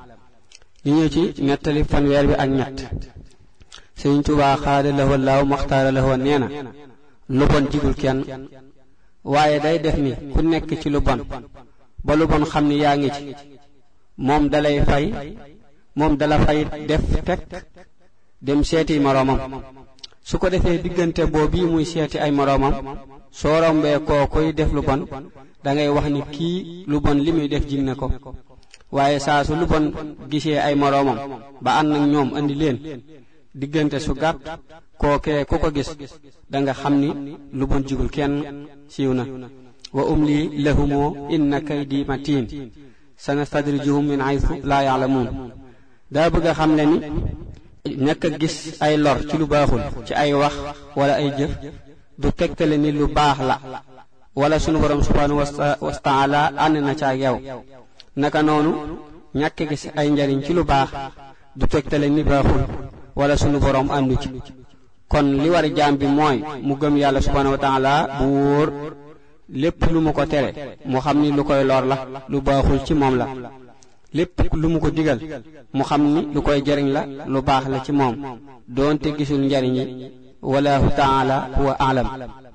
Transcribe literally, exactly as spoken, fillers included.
li ñëw ci nettali fanweer bi ak ñett Sëriñ Tuubaa xaada lahoo laaw maxtaara lahoo nee na lu bon jigul kenn waaye day def ni ku nekk ci lu bon ba lu bon xam ni yaa ngi ci moom dalay fay moom dala fay def fekk dem seeti moroomam su ko defee diggante boobu muy seeti ay moroomam soo rombee koo koy def lu bon dangay wax ni kii lu bon li muy def jig na ko waaye saa su lu bon gisee ay moroomam ba ànd ak ñoom andi leen diggante su gàtt kookee ku ko gis danga xam ni lu bon jigul kenn siiw na wa umli lahumoo inna kaydi matiin sanastadrijuhum min haythu laa ya'lamuun daa bëgg a xam le ni ñàkk a gis ay lor ci lu baaxul ci ay wax wala ay jëf du tegtale ni lu baax la wala sunu borom subhanahu wa ta'ala ànd na ca ak yow naka noonu ñàkk a gis ay njariñ ci lu baax du tegtale ni baaxul wala sunu borom àndu ci kon li war jaam bi mooy mu gëm yàlla subhanahu wa ta'ala bu wóor lépp lu mu ko tere mu xam ni lu koy lor la lu baaxul ci moom la lépp lu mu ko digal mu xam ni lu koy jariñ la lu baax la ci moom doonte gisul njariñ yi wallahu ta'ala huwa a'lam